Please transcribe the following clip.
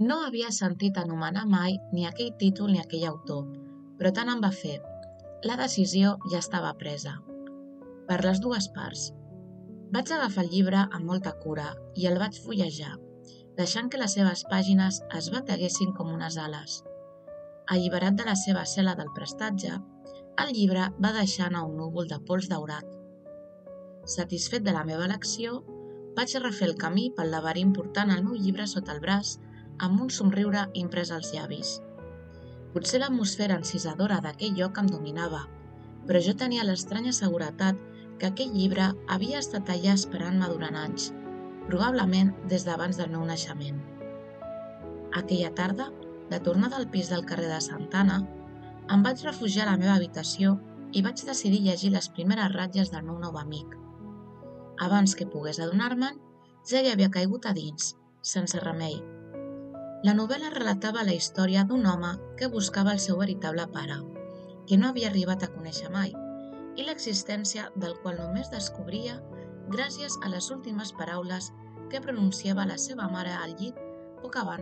No havia sentit anomenar mai ni aquell títol ni aquell autor, però tant em va fer. La decisió ja estava presa. Per les dues parts. Vaig agafar el llibre amb molta cura i el vaig fullejar, deixant que les seves pàgines es bateguessin com unes ales. Alliberat de la seva cel·la del prestatge, el llibre va deixar anar un núvol de pols daurat. Satisfet de la meva elecció, vaig refer el camí pel laberint portant el meu llibre sota el braç amb un somriure imprès als llavis. Potser l'atmosfera encisadora d'aquell lloc em dominava, però jo tenia l'estranya seguretat que aquell llibre havia estat allà esperant-me durant anys, probablement des d'abans del meu naixement. Aquella tarda, de tornada al pis del carrer de Santana, em vaig refugiar a la meva habitació i vaig decidir llegir les primeres ratlles del meu nou amic. Abans que pogués adonar-me'n, ja hi havia caigut a dins, sense remei. La novel·la relatava la història d'un home que buscava el seu veritable pare, que no havia arribat a conèixer mai, i l'existència del qual només descobria gràcies a les últimes paraules que pronunciava la seva mare al llit poc abans